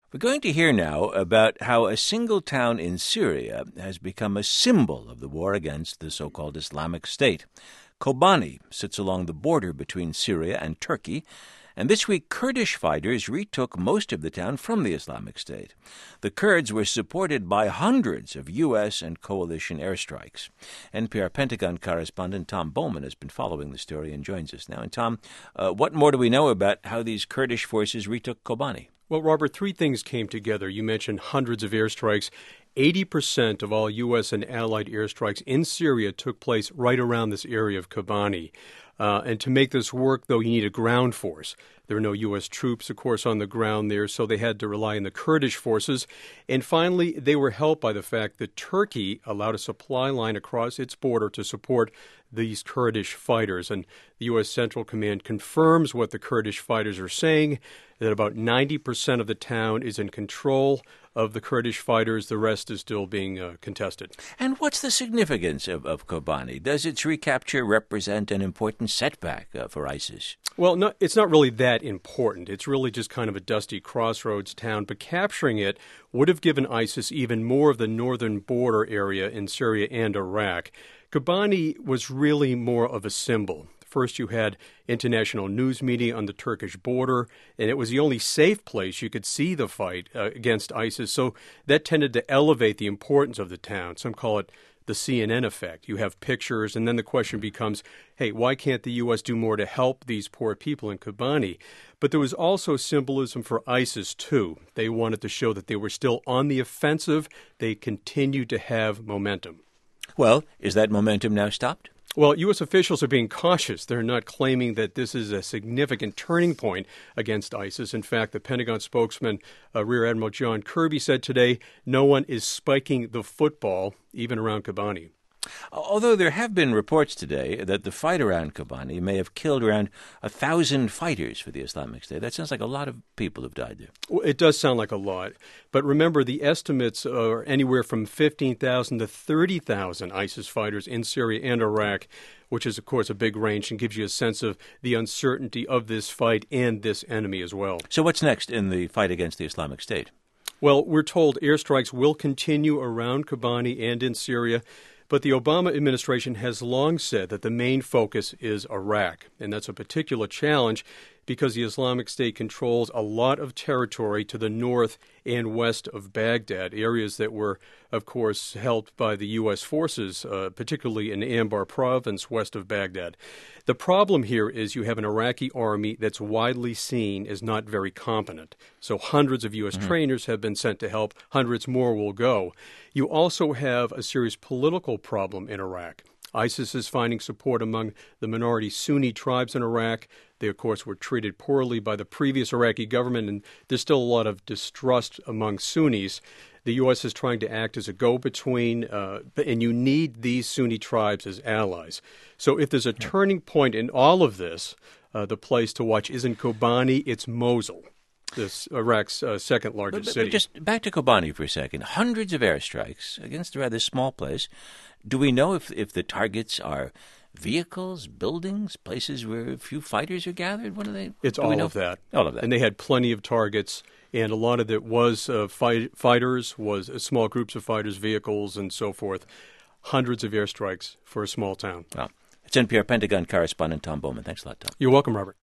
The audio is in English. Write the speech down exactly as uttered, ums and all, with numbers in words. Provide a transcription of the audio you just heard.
We're going to hear now about how a single town in Syria has become a symbol of the war against the so-called Islamic State. Kobani sits along the border between Syria and Turkey, and this week Kurdish fighters retook most of the town from the Islamic State. The Kurds were supported by hundreds of U S and coalition airstrikes. N P R Pentagon correspondent Tom Bowman has been following the story and joins us now. And Tom, uh, what more do we know about how these Kurdish forces retook Kobani? Well, Robert, three things came together. You mentioned hundreds of airstrikes. eighty percent of all U S and allied airstrikes in Syria took place right around this area of Kobani. Uh, and to make this work, though, you need a ground force. There are no U S troops, of course, on the ground there, so they had to rely on the Kurdish forces. And finally, they were helped by the fact that Turkey allowed a supply line across its border to support these Kurdish fighters. And the U S Central Command confirms what the Kurdish fighters are saying, that about ninety percent of the town is in control of the Kurdish fighters. The rest is still being uh, contested. And what's the significance of, of Kobani? Does its recapture represent an important setback uh, for ISIS? Well, no, it's not really that important. It's really just kind of a dusty crossroads town, but capturing it would have given ISIS even more of the northern border area in Syria and Iraq. Kobani was really more of a symbol. First, you had international news media on the Turkish border, and it was the only safe place you could see the fight uh, against ISIS. So that tended to elevate the importance of the town. Some call it the C N N effect. You have pictures, and then the question becomes, hey, why can't the U S do more to help these poor people in Kobani? But there was also symbolism for ISIS, too. They wanted to show that they were still on the offensive. They continued to have momentum. Well, is that momentum now stopped? Well, U S officials are being cautious. They're not claiming that this is a significant turning point against ISIS. In fact, the Pentagon spokesman, uh, Rear Admiral John Kirby, said today no one is spiking the football, even around Kobani. Although there have been reports today that the fight around Kobani may have killed around a thousand fighters for the Islamic State. That sounds like a lot of people have died there. Well, it does sound like a lot. But remember, the estimates are anywhere from fifteen thousand to thirty thousand ISIS fighters in Syria and Iraq, which is, of course, a big range and gives you a sense of the uncertainty of this fight and this enemy as well. So what's next in the fight against the Islamic State? Well, we're told airstrikes will continue around Kobani and in Syria. But the Obama administration has long said that the main focus is Iraq, and that's a particular challenge because the Islamic State controls a lot of territory to the north and west of Baghdad, areas that were, of course, held by the U S forces, uh, particularly in Anbar province west of Baghdad. The problem here is you have an Iraqi army that's widely seen as not very competent. So hundreds of U S mm-hmm. trainers have been sent to help. Hundreds more will go. You also have a serious political problem in Iraq. ISIS is finding support among the minority Sunni tribes in Iraq. They, of course, were treated poorly by the previous Iraqi government, and there's still a lot of distrust among Sunnis. The U S is trying to act as a go-between, uh, and you need these Sunni tribes as allies. So if there's a turning point in all of this, uh, the place to watch isn't Kobani, it's Mosul, this Iraq's uh, second largest but, but, city. But just back to Kobani for a second. Hundreds of airstrikes against a rather small place. Do we know if, if the targets are vehicles, buildings, places where a few fighters are gathered? What are they? It's all of that. All of that. And they had plenty of targets, and a lot of it was uh, fight, fighters, was uh, small groups of fighters, vehicles, and so forth. Hundreds of airstrikes for a small town. Wow. It's N P R Pentagon correspondent Tom Bowman. Thanks a lot, Tom. You're welcome, Robert.